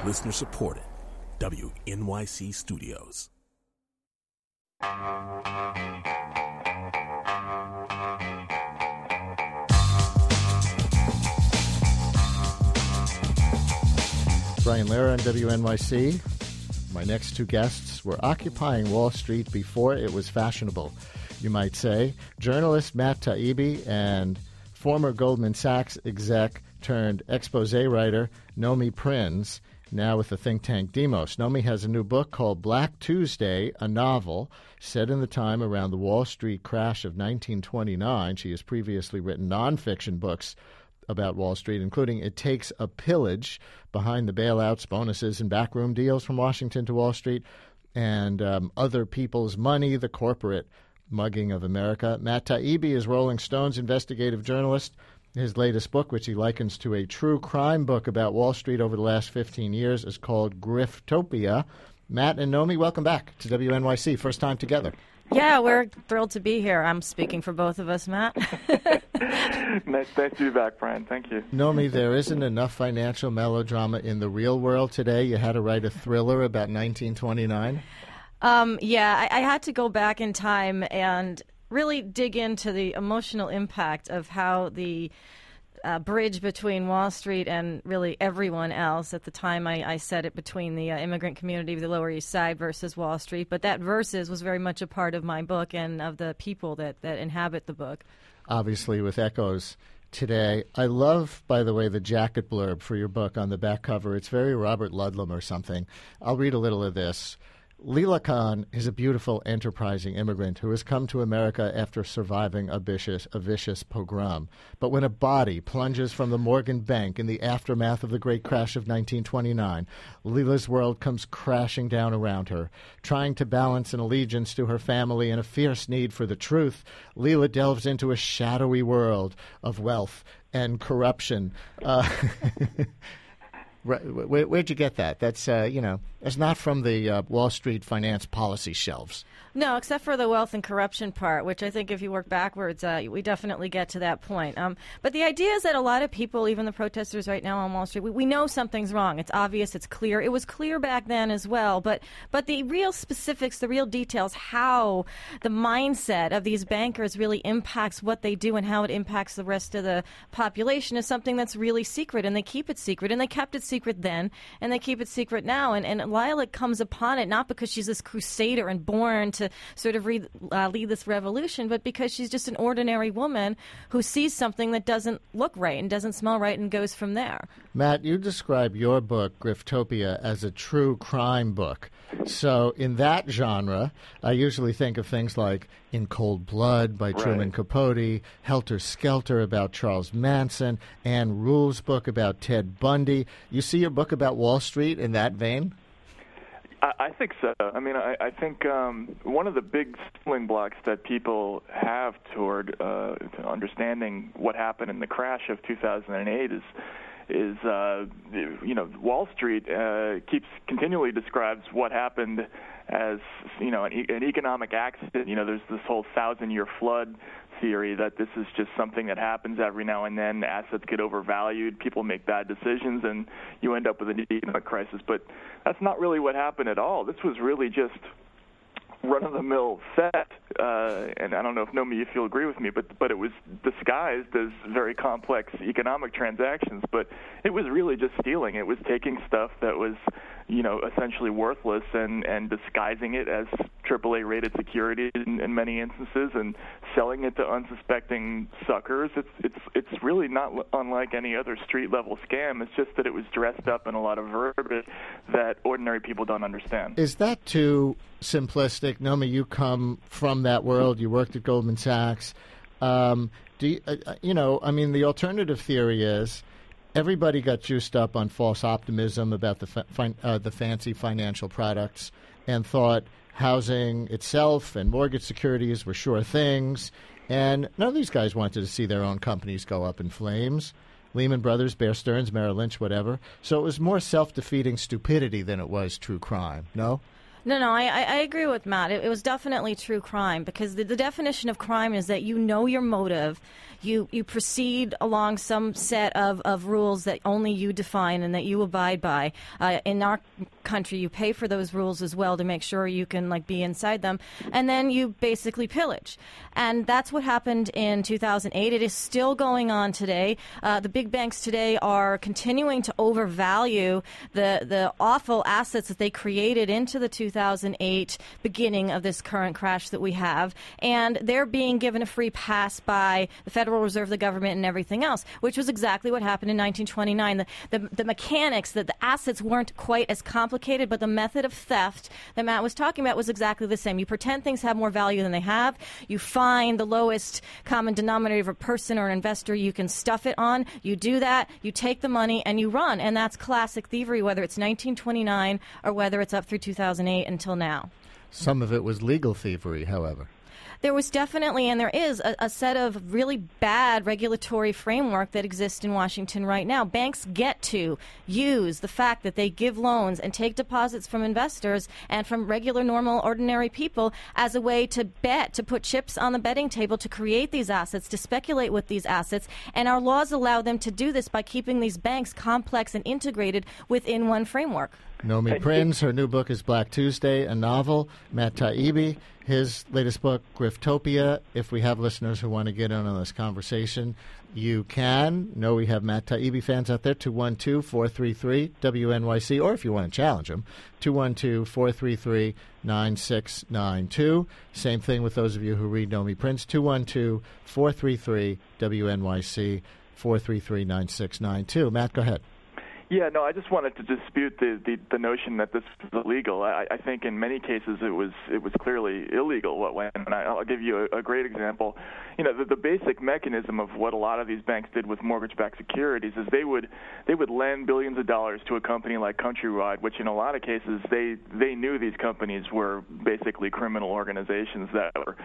Listener supported. WNYC Studios. Brian Lehrer on WNYC. My next two guests were occupying Wall Street before it was fashionable, you might say. Journalist Matt Taibbi and former Goldman Sachs exec turned expose writer Nomi Prins, now with the think tank Demos. Nomi has a new book called Black Tuesday, a novel set in the time around the Wall Street crash of 1929. She has previously written nonfiction books about Wall Street, including It Takes a Pillage, Behind the Bailouts, Bonuses, and Backroom Deals from Washington to Wall Street, and Other People's Money, the Corporate Mugging of America. Matt Taibbi is Rolling Stone's investigative journalist. His latest book, which he likens to a true crime book about Wall Street over the last 15 years, is called Griftopia. Matt and Nomi, welcome back to WNYC. First time together. Yeah, we're thrilled to be here. I'm speaking for both of us, Matt. Nice to be back, Brian. Thank you. Nomi, there isn't enough financial melodrama in the real world today. You had to write a thriller about 1929. I had to go back in time and really dig into the emotional impact of how the bridge between Wall Street and really everyone else. At the time, I said it between the immigrant community of the Lower East Side versus Wall Street. But that versus was very much a part of my book and of the people that inhabit the book. Obviously, with echoes today. I love, by the way, the jacket blurb for your book on the back cover. It's very Robert Ludlum or something. I'll read a little of this. Leila Khan is a beautiful, enterprising immigrant who has come to America after surviving a vicious pogrom. But when a body plunges from the Morgan Bank in the aftermath of the great crash of 1929, Leila's world comes crashing down around her. Trying to balance an allegiance to her family and a fierce need for the truth, Leila delves into a shadowy world of wealth and corruption. Where'd you get that? That's, it's not from the Wall Street finance policy shelves. No, except for the wealth and corruption part, which I think if you work backwards, we definitely get to that point. But the idea is that a lot of people, even the protesters right now on Wall Street, we know something's wrong. It's obvious. It's clear. It was clear back then as well. But the real specifics, the real details, how the mindset of these bankers really impacts what they do and how it impacts the rest of the population is something that's really secret, and they keep it secret. And they kept it secret then, and they keep it secret now. And Lila comes upon it not because she's this crusader and born to sort of lead this revolution, but because she's just an ordinary woman who sees something that doesn't look right and doesn't smell right and goes from there. Matt, you describe your book, Griftopia, as a true crime book. So in that genre, I usually think of things like In Cold Blood by Truman Capote, Helter Skelter about Charles Manson, Ann Rule's book about Ted Bundy. You see your book about Wall Street in that vein? I think so. I mean, I think one of the big stumbling blocks that people have toward understanding what happened in the crash of 2008 is Wall Street continually describes what happened as an economic accident. There's this whole 1,000-year flood theory that this is just something that happens every now and then. Assets get overvalued, people make bad decisions, and you end up with an economic crisis. But that's not really what happened at all. This was really just run-of-the-mill set, and I don't know if Nomi, if you'll agree with me, but it was disguised as very complex economic transactions, but it was really just stealing. It was taking stuff that was, essentially worthless and disguising it as AAA-rated securities in many instances and selling it to unsuspecting suckers. It's really not unlike any other street-level scam. It's just that it was dressed up in a lot of verbiage that ordinary people don't understand. Is that too simplistic? Nomi, you come from that world. You worked at Goldman Sachs. The alternative theory is everybody got juiced up on false optimism about the fancy financial products and thought housing itself and mortgage securities were sure things. And none of these guys wanted to see their own companies go up in flames. Lehman Brothers, Bear Stearns, Merrill Lynch, whatever. So it was more self-defeating stupidity than it was true crime, no? No, I agree with Matt. It was definitely true crime, because the definition of crime is that you know your motive, you proceed along some set of rules that only you define and that you abide by. In our country, you pay for those rules as well to make sure you can be inside them, and then you basically pillage. And that's what happened in 2008. It is still going on today. The big banks today are continuing to overvalue the awful assets that they created into the 2008 beginning of this current crash that we have, and they're being given a free pass by the Federal Reserve, the government, and everything else, which was exactly what happened in 1929. The mechanics, that the assets weren't quite as complicated, but the method of theft that Matt was talking about was exactly the same. You pretend things have more value than they have. You find the lowest common denominator of a person or an investor you can stuff it on. You do that, you take the money, and you run. And that's classic thievery, whether it's 1929 or whether it's up through 2008 until now. Some of it was legal thievery, however. There was definitely, and there is, a set of really bad regulatory framework that exists in Washington right now. Banks get to use the fact that they give loans and take deposits from investors and from regular, normal, ordinary people as a way to bet, to put chips on the betting table, to create these assets, to speculate with these assets. And our laws allow them to do this by keeping these banks complex and integrated within one framework. Nomi Prinz, her new book is Black Tuesday, a novel. Matt Taibbi, his latest book, Griftopia. If we have listeners who want to get in on this conversation, you can. Know we have Matt Taibbi fans out there, 212-433-WNYC, or if you want to challenge them, 212-433-9692. Same thing with those of you who read Nomi Prinz, 212-433-WNYC, 433-9692. Matt, go ahead. Yeah, no, I just wanted to dispute the notion that this was illegal. I think in many cases it was clearly illegal what went. And I'll give you a great example. The basic mechanism of what a lot of these banks did with mortgage-backed securities is they would lend billions of dollars to a company like Countrywide, which in a lot of cases they knew these companies were basically criminal organizations that were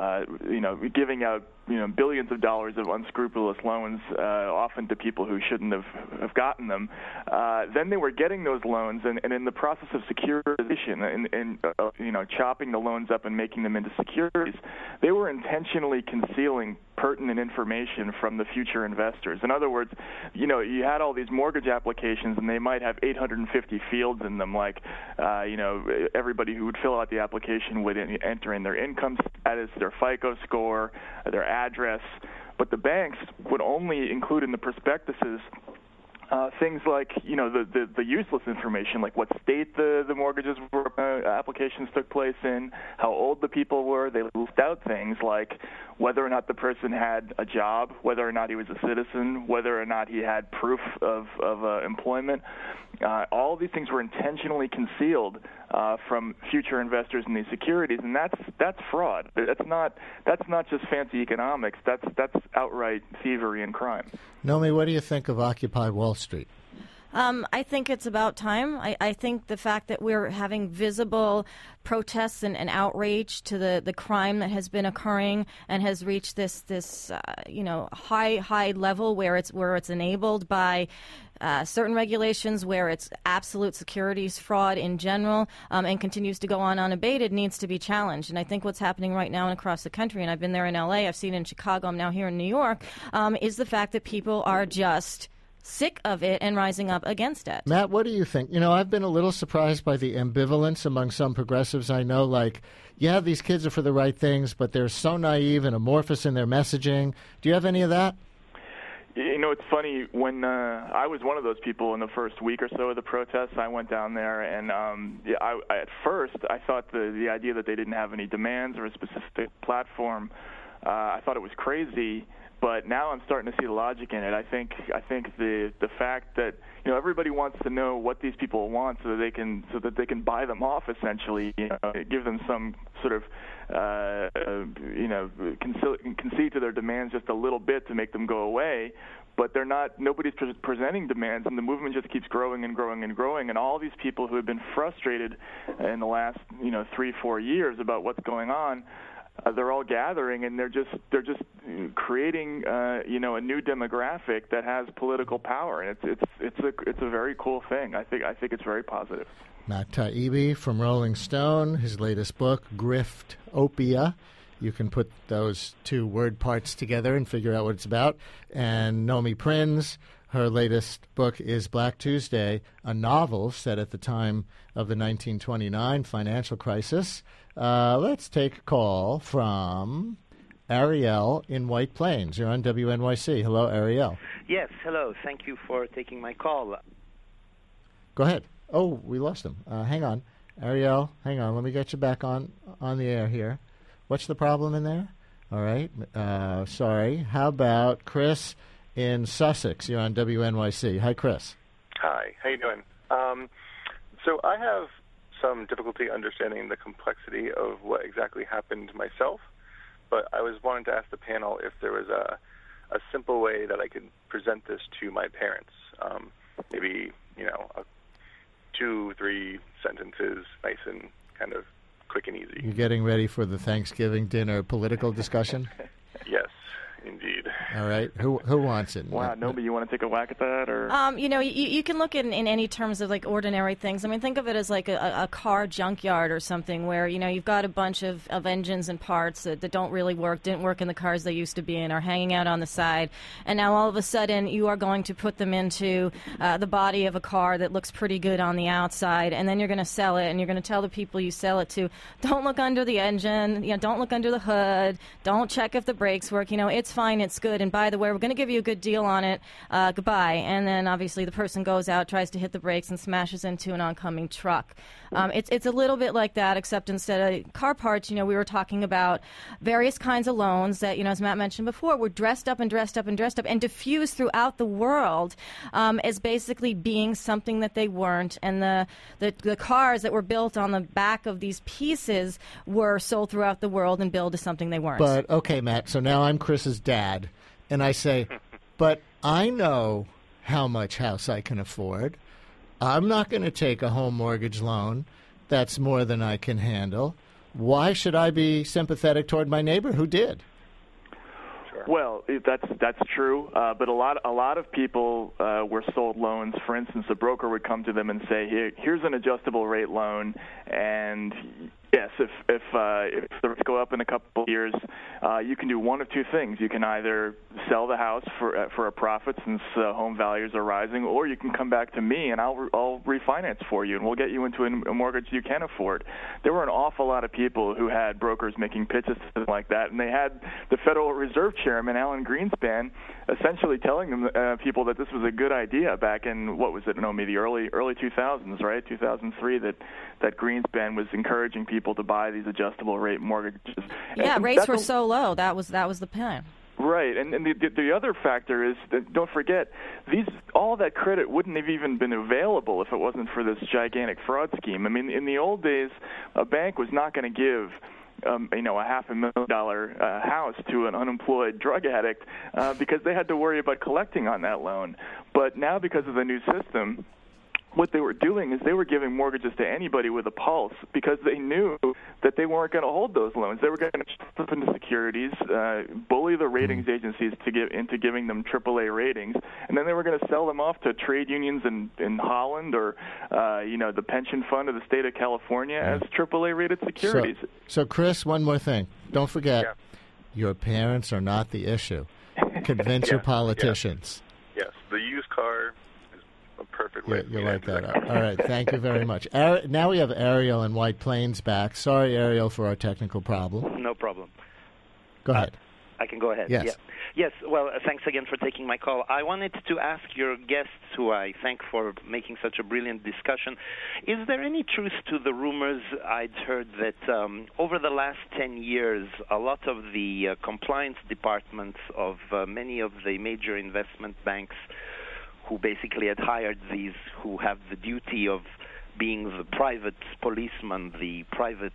giving out billions of dollars of unscrupulous loans, often to people who shouldn't have gotten them. Then they were getting those loans, and in the process of securitization and chopping the loans up and making them into securities, they were intentionally concealing pertinent information from the future investors. In other words, you had all these mortgage applications, and they might have 850 fields in them, like, everybody who would fill out the application would enter in their income status, their FICO score, their address. But the banks would only include in the prospectuses things like, the useless information, like what state the mortgages were, applications took place in, how old the people were. They left out things like whether or not the person had a job, whether or not he was a citizen, whether or not he had proof of employment. All these things were intentionally concealed from future investors in these securities, and that's fraud. That's not just fancy economics. That's outright thievery and crime. Nomi, what do you think of Occupy Wall Street? I think it's about time. I think the fact that we're having visible protests and outrage to the crime that has been occurring and has reached this high level where it's enabled by certain regulations, where it's absolute securities fraud in general, and continues to go on unabated, needs to be challenged. And I think what's happening right now and across the country, and I've been there in L.A., I've seen it in Chicago, I'm now here in New York, is the fact that people are just sick of it and rising up against it. Matt, what do you think? I've been a little surprised by the ambivalence among some progressives I know, like, yeah, these kids are for the right things, but they're so naive and amorphous in their messaging. Do you have any of that? It's funny, when I was one of those people in the first week or so of the protests, I went down there, and at first I thought the idea that they didn't have any demands or a specific platform, I thought it was crazy. But now I'm starting to see the logic in it. I think the fact that everybody wants to know what these people want so that they can buy them off, essentially, give them some sort of concede to their demands just a little bit to make them go away. But nobody's presenting demands, and the movement just keeps growing and growing and growing. And all these people who have been frustrated in the last 3-4 years about what's going on, they're all gathering, and they're just creating a new demographic that has political power, and it's a very cool thing. I think it's very positive. Matt Taibbi from Rolling Stone, his latest book, Griftopia. You can put those two word parts together and figure out what it's about. And Nomi Prinz, her latest book is Black Tuesday, a novel set at the time of the 1929 financial crisis. Let's take a call from Ariel in White Plains. You're on WNYC. Hello, Ariel. Yes, hello. Thank you for taking my call. Go ahead. Oh, we lost him. Hang on. Ariel, hang on. Let me get you back on the air here. What's the problem in there? All right. Sorry. How about Chris in Sussex? You're on WNYC. Hi, Chris. Hi. How you doing? So I have some difficulty understanding the complexity of what exactly happened myself, but I was wanting to ask the panel if there was a simple way that I could present this to my parents. Maybe, 2-3 sentences, nice and kind of quick and easy. You're getting ready for the Thanksgiving dinner political discussion? Yes, indeed. All right. Who wants it? Wow, Nobi, you want to take a whack at that? Or you can look in any terms of like ordinary things. I mean, think of it as like a car junkyard or something where, you've got a bunch of engines and parts that don't really didn't work in the cars they used to be in, are hanging out on the side. And now all of a sudden you are going to put them into the body of a car that looks pretty good on the outside. And then you're going to sell it, and you're going to tell the people you sell it to, don't look under the engine, don't look under the hood, don't check if the brakes work. It's fine, it's good. And by the way, we're going to give you a good deal on it. Goodbye. And then obviously the person goes out, tries to hit the brakes, and smashes into an oncoming truck. It's a little bit like that, except instead of car parts, we were talking about various kinds of loans that, as Matt mentioned before, were dressed up and diffused throughout the world as basically being something that they weren't. And the cars that were built on the back of these pieces were sold throughout the world and billed as something they weren't. But, okay, Matt, so now I'm Chris's dad. And I say, but I know how much house I can afford. I'm not going to take a home mortgage loan that's more than I can handle. Why should I be sympathetic toward my neighbor who did? Well, that's true, but a lot of people were sold loans. For instance, a broker would come to them and say, "Here's an adjustable rate loan," and yes, if the rates go up in a couple of years, you can do one of two things. You can either sell the house for a profit since home values are rising, or you can come back to me and I'll refinance for you, and we'll get you into a mortgage you can afford. There were an awful lot of people who had brokers making pitches like that, and they had the Federal Reserve Chairman Alan Greenspan essentially telling them people that this was a good idea back in, what was it, Nomi, the early 2000s, right? 2003, that Greenspan was encouraging people to buy these adjustable rate mortgages. Yeah, rates were so low. That was the plan. Right, and the other factor is that, don't forget, all that credit wouldn't have even been available if it wasn't for this gigantic fraud scheme. I mean, in the old days, a bank was not going to give a $500,000 house to an unemployed drug addict because they had to worry about collecting on that loan. But now, because of the new system, what they were doing is they were giving mortgages to anybody with a pulse because they knew that they weren't going to hold those loans. They were going to flip into securities, bully the ratings agencies into giving them AAA ratings, and then they were going to sell them off to trade unions in Holland or the pension fund of the state of California as AAA rated securities. So Chris, one more thing. Don't forget, your parents are not the issue. Convince your politicians. Yes, the used car. Perfect way. You like that. All right. Thank you very much. Now we have Ariel in White Plains back. Sorry, Ariel, for our technical problem. No problem. Go ahead. I can go ahead. Yes. Yeah. Yes. Well, thanks again for taking my call. I wanted to ask your guests, who I thank for making such a brilliant discussion, is there any truth to the rumors I'd heard that over the last 10 years, a lot of the compliance departments of many of the major investment banks who basically had hired these who have the duty of being the private policemen, the private,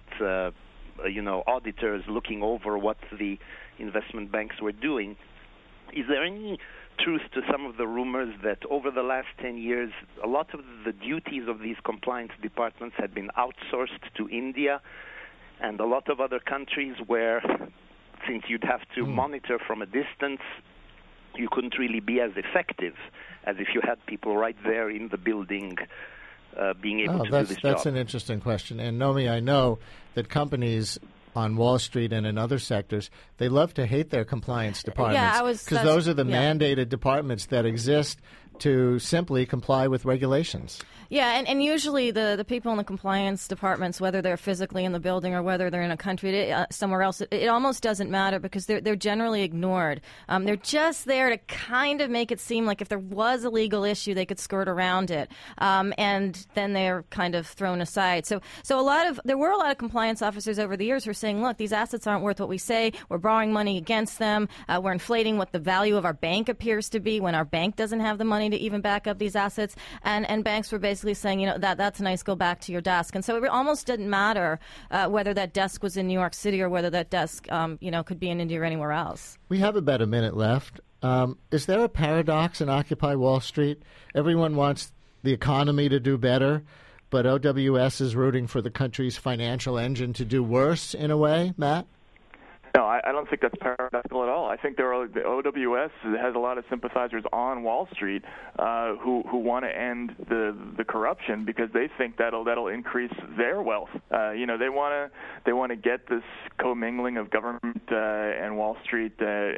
auditors looking over what the investment banks were doing. Is there any truth to some of the rumors that over the last 10 years, a lot of the duties of these compliance departments had been outsourced to India and a lot of other countries where, since you'd have to monitor from a distance, you couldn't really be as effective as if you had people right there in the building being able to do this job? That's an interesting question. And Nomi, I know that companies on Wall Street and in other sectors, they love to hate their compliance departments because those are the mandated departments that exist to simply comply with regulations. Yeah, and usually the people in the compliance departments, whether they're physically in the building or whether they're in a country somewhere else, it almost doesn't matter because they're generally ignored. They're just there to kind of make it seem like if there was a legal issue, they could skirt around it, and then they're kind of thrown aside. So there were a lot of compliance officers over the years who are saying, look, these assets aren't worth what we say. We're borrowing money against them. We're inflating what the value of our bank appears to be when our bank doesn't have the money to even back up these assets, and banks were basically saying, that's nice, go back to your desk. And so it almost didn't matter whether that desk was in New York City or whether that desk, could be in India or anywhere else. We have about a minute left. Is there a paradox in Occupy Wall Street? Everyone wants the economy to do better, but OWS is rooting for the country's financial engine to do worse in a way, Matt? No, I don't think that's paradoxical at all. I think the OWS has a lot of sympathizers on Wall Street who want to end the corruption because they think that'll increase their wealth. They want to get this commingling of government and Wall Street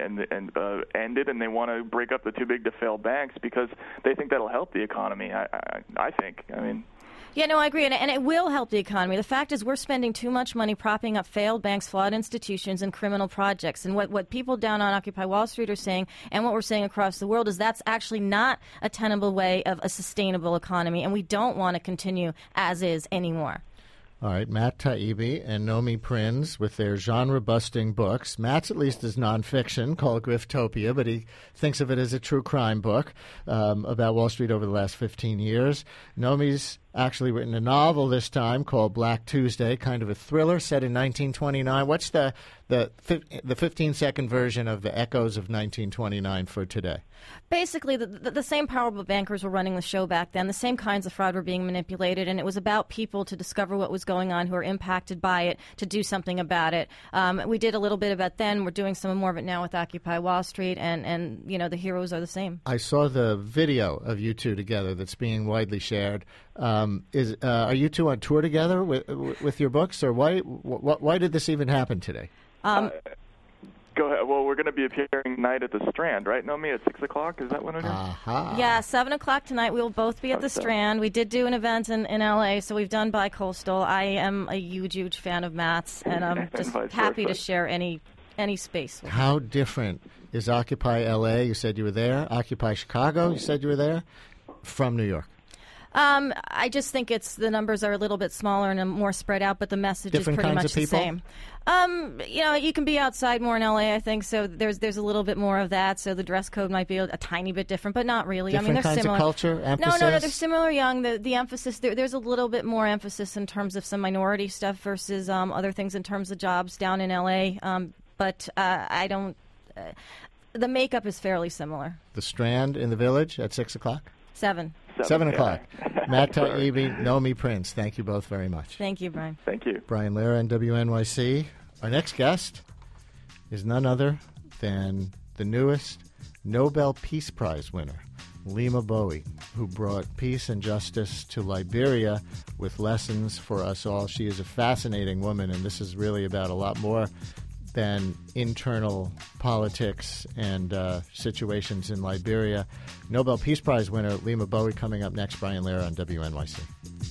ended, and they want to break up the too big to fail banks because they think that'll help the economy. I think. I mean. Yeah, no, I agree, and it will help the economy. The fact is we're spending too much money propping up failed banks, flawed institutions, and criminal projects. And what people down on Occupy Wall Street are saying, and what we're saying across the world, is that's actually not a tenable way of a sustainable economy, and we don't want to continue as is anymore. All right, Matt Taibbi and Nomi Prins with their genre-busting books. Matt's at least is nonfiction called Griftopia, but he thinks of it as a true crime book about Wall Street over the last 15 years. Nomi's actually written a novel this time called Black Tuesday, kind of a thriller set in 1929. What's the 15-second version of the echoes of 1929 for today? Basically, the same powerful bankers were running the show back then. The same kinds of fraud were being manipulated, and it was about people to discover what was going on who are impacted by it, to do something about it. We did a little bit of it then. We're doing some more of it now with Occupy Wall Street, and the heroes are the same. I saw the video of you two together that's being widely shared. Are you two on tour together with your books, or why did this even happen today? Go ahead. Well, we're going to be appearing tonight at the Strand, right, Nomi, at 6 o'clock? Is that when it is? Yeah, 7 o'clock tonight. We will both be at the Strand. We did do an event in L.A., so we've done Bicoastal. I am a huge fan of Matt's, and I'm just happy to share any space. How different is Occupy L.A.? You said you were there. Occupy Chicago? You said you were there. From New York. I just think the numbers are a little bit smaller and more spread out, but the message is pretty much the same. You can be outside more in LA, I think, so there's a little bit more of that. So the dress code might be a tiny bit different, but not really. Different they're kinds similar. Of culture, emphasis? No, they're similar. Young. The emphasis there's a little bit more emphasis in terms of some minority stuff versus other things in terms of jobs down in LA. But I don't. The makeup is fairly similar. The Strand in the Village at 6 o'clock. 7 o'clock. Matt Taibbi, Nomi Prins, thank you both very much. Thank you, Brian. Thank you. Brian Lehrer, WNYC. Our next guest is none other than the newest Nobel Peace Prize winner, Lima Bowie, who brought peace and justice to Liberia with lessons for us all. She is a fascinating woman, and this is really about a lot more than internal politics and situations in Liberia. Nobel Peace Prize winner Lima Bowie coming up next. Brian Lehrer on WNYC.